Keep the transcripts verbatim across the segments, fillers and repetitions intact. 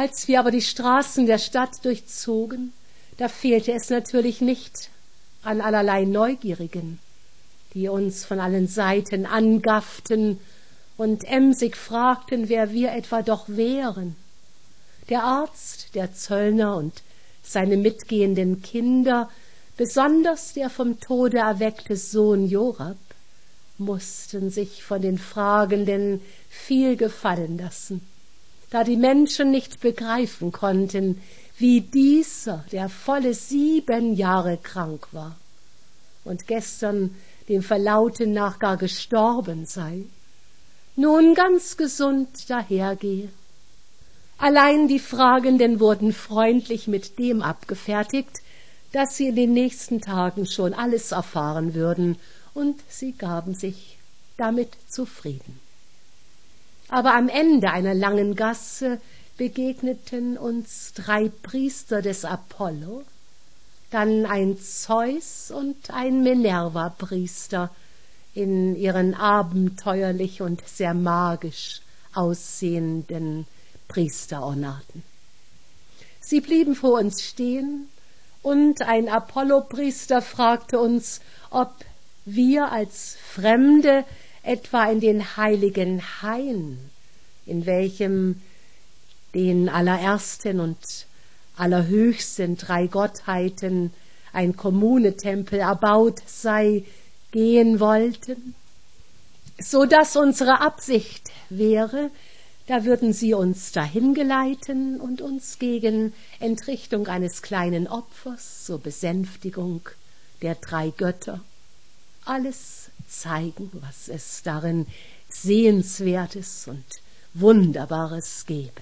Als wir aber die Straßen der Stadt durchzogen, da fehlte es natürlich nicht an allerlei Neugierigen, die uns von allen Seiten angafften und emsig fragten, wer wir etwa doch wären. Der Arzt, der Zöllner und seine mitgehenden Kinder, besonders der vom Tode erweckte Sohn Jorab, mussten sich von den Fragenden viel gefallen lassen, da die Menschen nicht begreifen konnten, wie dieser, der volle sieben Jahre krank war und gestern dem Verlauten nach gar gestorben sei, nun ganz gesund dahergehe. Allein die Fragenden wurden freundlich mit dem abgefertigt, dass sie in den nächsten Tagen schon alles erfahren würden, und sie gaben sich damit zufrieden. Aber am Ende einer langen Gasse begegneten uns drei Priester des Apollo, dann ein Zeus und ein Minerva-Priester in ihren abenteuerlich und sehr magisch aussehenden Priesterornaten. Sie blieben vor uns stehen, und ein Apollo-Priester fragte uns, ob wir als Fremde etwa in den heiligen Hain, in welchem den allerersten und allerhöchsten drei Gottheiten ein Kommunetempel erbaut sei, gehen wollten, so dass unsere Absicht wäre, da würden sie uns dahin geleiten und uns gegen Entrichtung eines kleinen Opfers zur Besänftigung der drei Götter alles zeigen, was es darin Sehenswertes und Wunderbares gebe.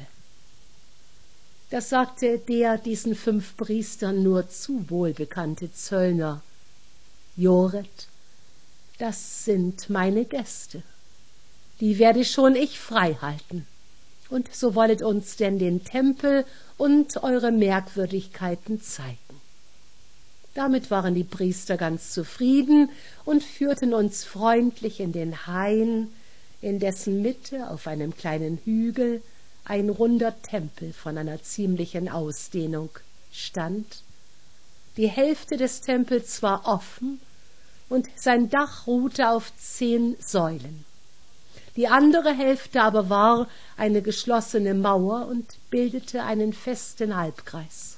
Das sagte der diesen fünf Priestern nur zu wohlbekannte Zöllner: Joret, das sind meine Gäste, die werde schon ich frei halten, und so wollet uns denn den Tempel und eure Merkwürdigkeiten zeigen. Damit waren die Priester ganz zufrieden und führten uns freundlich in den Hain, in dessen Mitte auf einem kleinen Hügel ein runder Tempel von einer ziemlichen Ausdehnung stand. Die Hälfte des Tempels war offen und sein Dach ruhte auf zehn Säulen. Die andere Hälfte aber war eine geschlossene Mauer und bildete einen festen Halbkreis.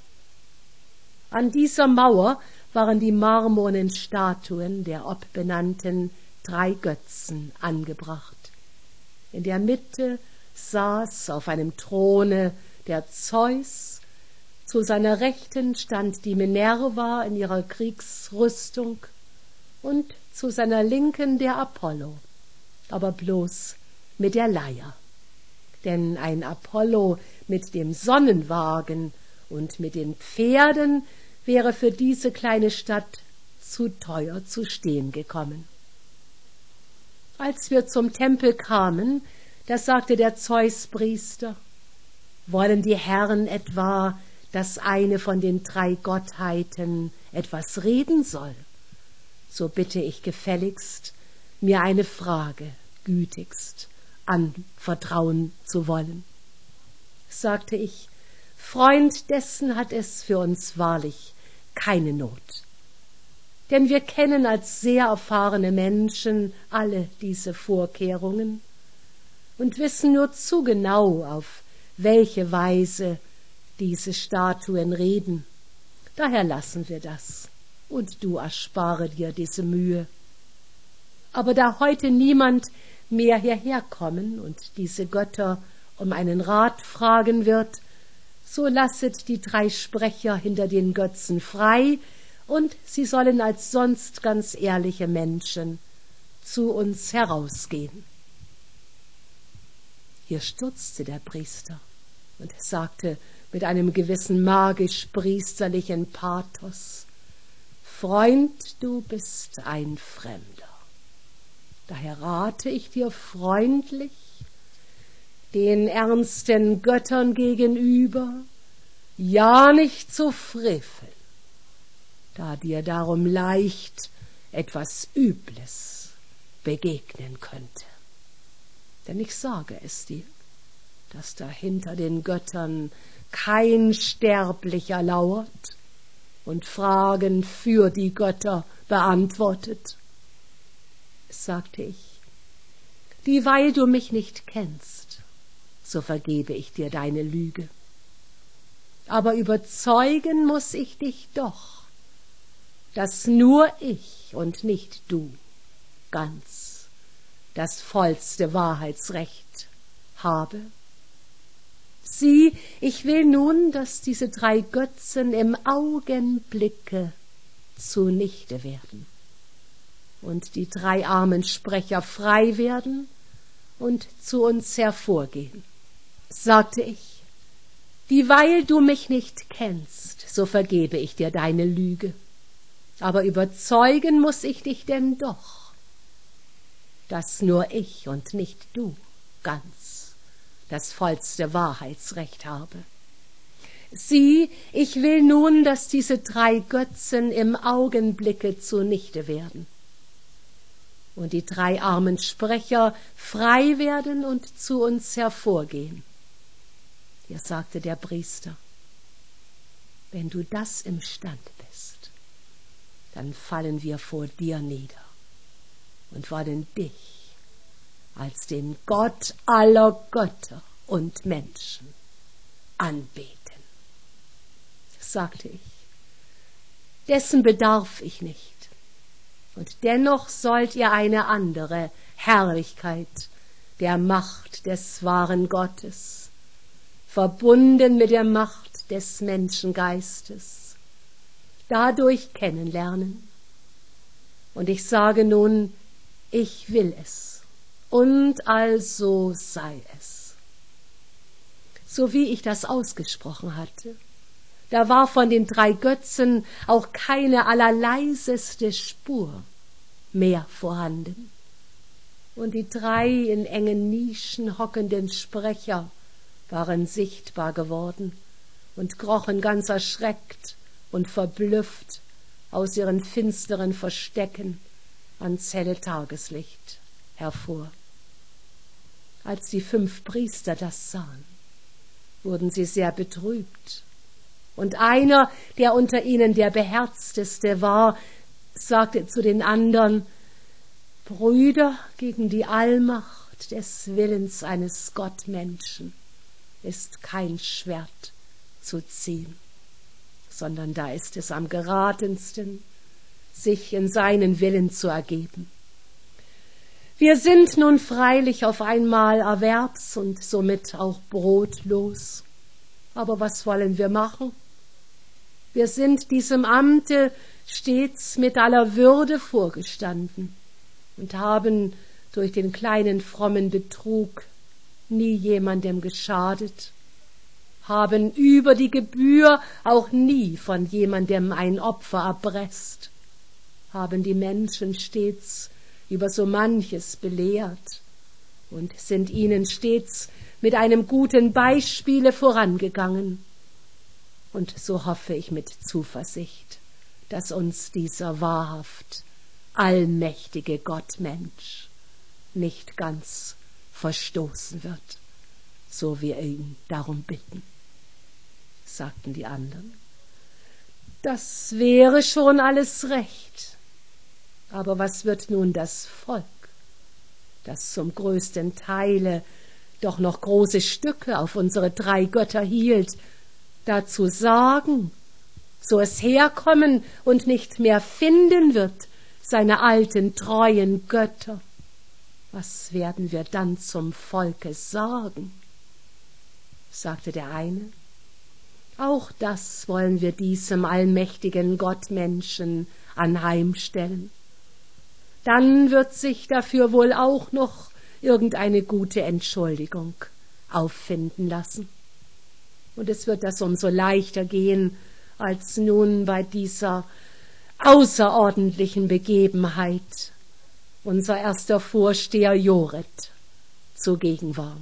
An dieser Mauer waren die marmornen Statuen der obbenannten drei Götzen angebracht. In der Mitte saß auf einem Throne der Zeus, zu seiner Rechten stand die Minerva in ihrer Kriegsrüstung und zu seiner Linken der Apollo, aber bloß mit der Leier. Denn ein Apollo mit dem Sonnenwagen und mit den Pferden wäre für diese kleine Stadt zu teuer zu stehen gekommen. Als wir zum Tempel kamen, da sagte der Zeuspriester: Wollen die Herren etwa, dass eine von den drei Gottheiten etwas reden soll? So bitte ich gefälligst, mir eine Frage gütigst anvertrauen zu wollen. Sagte ich: Freund, dessen hat es für uns wahrlich keine Not. Denn wir kennen als sehr erfahrene Menschen alle diese Vorkehrungen und wissen nur zu genau, auf welche Weise diese Statuen reden. Daher lassen wir das, und du erspare dir diese Mühe. Aber da heute niemand mehr hierher kommen und diese Götter um einen Rat fragen wird, so lasset die drei Sprecher hinter den Götzen frei, und sie sollen als sonst ganz ehrliche Menschen zu uns herausgehen. Hier stutzte der Priester und sagte mit einem gewissen magisch-priesterlichen Pathos: Freund, du bist ein Fremder. Daher rate ich dir freundlich, den ernsten Göttern gegenüber ja nicht zu freveln, da dir darum leicht etwas Übles begegnen könnte. Denn ich sage es dir, dass da hinter den Göttern kein Sterblicher lauert und Fragen für die Götter beantwortet. Sagte ich, dieweil du mich nicht kennst, so vergebe ich dir deine Lüge. Aber überzeugen muß ich dich doch, dass nur ich und nicht du ganz das vollste Wahrheitsrecht habe. Sieh, ich will nun, dass diese drei Götzen im Augenblicke zunichte werden und die drei armen Sprecher frei werden und zu uns hervorgehen. Sagte ich, dieweil du mich nicht kennst, so vergebe ich dir deine Lüge. Aber überzeugen muß ich dich denn doch, dass nur ich und nicht du ganz das vollste Wahrheitsrecht habe. Sieh, ich will nun, dass diese drei Götzen im Augenblicke zunichte werden und die drei armen Sprecher frei werden und zu uns hervorgehen. Hier sagte der Priester, wenn du das imstand bist, dann fallen wir vor dir nieder und wollen dich als den Gott aller Götter und Menschen anbeten. Sagte ich, dessen bedarf ich nicht, und dennoch sollt ihr eine andere Herrlichkeit der Macht des wahren Gottes, verbunden mit der Macht des Menschengeistes, dadurch kennenlernen. Und ich sage nun, ich will es, und also sei es. So wie ich das ausgesprochen hatte, da war von den drei Götzen auch keine allerleiseste Spur mehr vorhanden. Und die drei in engen Nischen hockenden Sprecher waren sichtbar geworden und krochen ganz erschreckt und verblüfft aus ihren finsteren Verstecken ans helle Tageslicht hervor. Als die fünf Priester das sahen, wurden sie sehr betrübt. Und einer, der unter ihnen der beherzteste war, sagte zu den anderen, Brüder, gegen die Allmacht des Willens eines Gottmenschen ist kein Schwert zu ziehen, sondern da ist es am geratensten, sich in seinen Willen zu ergeben. Wir sind nun freilich auf einmal erwerbs- und somit auch brotlos. Aber was wollen wir machen? Wir sind diesem Amte stets mit aller Würde vorgestanden und haben durch den kleinen frommen Betrug nie jemandem geschadet, haben über die Gebühr auch nie von jemandem ein Opfer erpresst, haben die Menschen stets über so manches belehrt und sind ihnen stets mit einem guten Beispiele vorangegangen. Und so hoffe ich mit Zuversicht, dass uns dieser wahrhaft allmächtige Gottmensch nicht ganz verstoßen wird, so wir ihn darum bitten. Sagten die anderen. Das wäre schon alles recht. Aber was wird nun das Volk, das zum größten Teile doch noch große Stücke auf unsere drei Götter hielt, dazu sagen, so es herkommen und nicht mehr finden wird, seine alten treuen Götter? Was werden wir dann zum Volke sagen? Sagte der eine. Auch das wollen wir diesem allmächtigen Gottmenschen anheimstellen. Dann wird sich dafür wohl auch noch irgendeine gute Entschuldigung auffinden lassen. Und es wird das umso leichter gehen, als nun bei dieser außerordentlichen Begebenheit unser erster Vorsteher Joret zugegen war.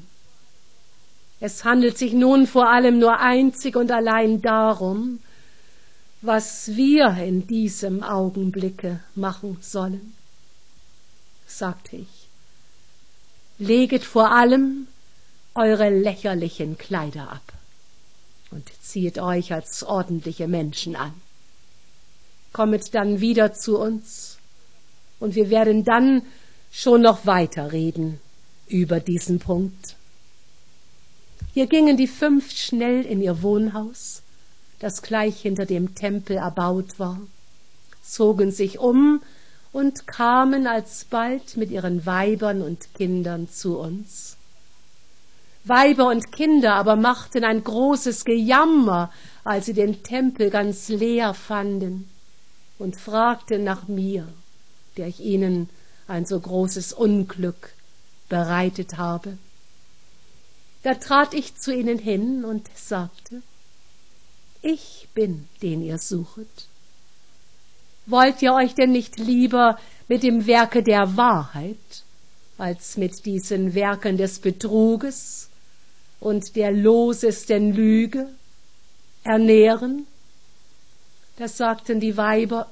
Es handelt sich nun vor allem nur einzig und allein darum, was wir in diesem Augenblicke machen sollen. Sagte ich, leget vor allem eure lächerlichen Kleider ab und ziehet euch als ordentliche Menschen an. Kommet dann wieder zu uns, und wir werden dann schon noch weiter reden über diesen Punkt. Hier gingen die fünf schnell in ihr Wohnhaus, das gleich hinter dem Tempel erbaut war, zogen sich um und kamen alsbald mit ihren Weibern und Kindern zu uns. Weiber und Kinder aber machten ein großes Gejammer, als sie den Tempel ganz leer fanden, und fragten nach mir, der ich ihnen ein so großes Unglück bereitet habe. Da trat ich zu ihnen hin und sagte: Ich bin, den ihr suchet. Wollt ihr euch denn nicht lieber mit dem Werke der Wahrheit als mit diesen Werken des Betruges und der losesten Lüge ernähren? Das sagten die Weiber: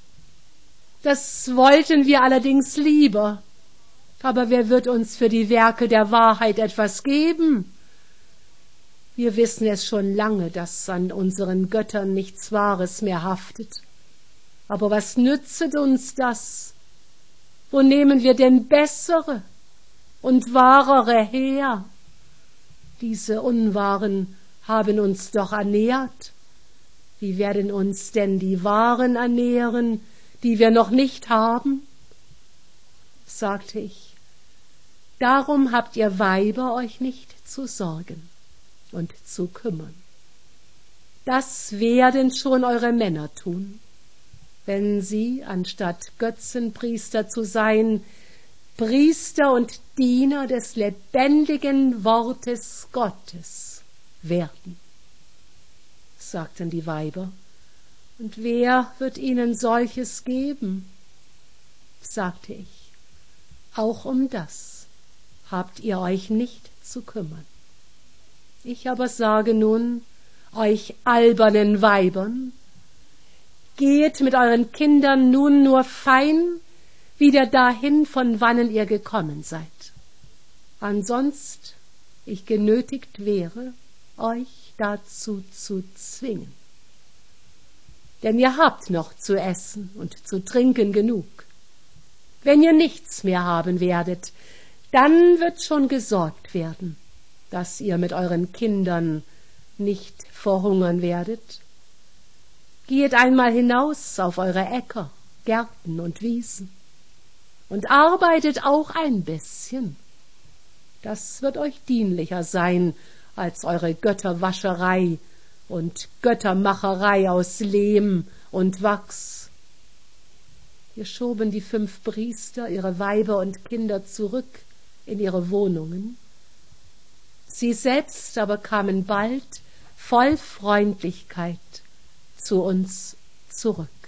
Das wollten wir allerdings lieber, aber wer wird uns für die Werke der Wahrheit etwas geben? Wir wissen es schon lange, dass an unseren Göttern nichts Wahres mehr haftet. Aber was nützet uns das? Wo nehmen wir denn bessere und wahrere her? Diese Unwahren haben uns doch ernährt. Wie werden uns denn die Wahren ernähren, die wir noch nicht haben? Sagte ich: Darum habt ihr Weiber euch nicht zu sorgen und zu kümmern. Das werden schon eure Männer tun, wenn sie, anstatt Götzenpriester zu sein, Priester und Diener des lebendigen Wortes Gottes werden. Sagten die Weiber: Und wer wird ihnen solches geben? Sagte ich: Auch um das habt ihr euch nicht zu kümmern. Ich aber sage nun euch albernen Weibern: Gehet mit euren Kindern nun nur fein wieder dahin, von wannen ihr gekommen seid. Ansonst ich genötigt wäre, euch dazu zu zwingen. Denn ihr habt noch zu essen und zu trinken genug. Wenn ihr nichts mehr haben werdet, dann wird schon gesorgt werden, dass ihr mit euren Kindern nicht verhungern werdet. Geht einmal hinaus auf eure Äcker, Gärten und Wiesen und arbeitet auch ein bisschen. Das wird euch dienlicher sein als eure Götterwascherei und Göttermacherei aus Lehm und Wachs. Hier schoben die fünf Priester ihre Weiber und Kinder zurück in ihre Wohnungen. Sie selbst aber kamen bald voll Freundlichkeit zu uns zurück.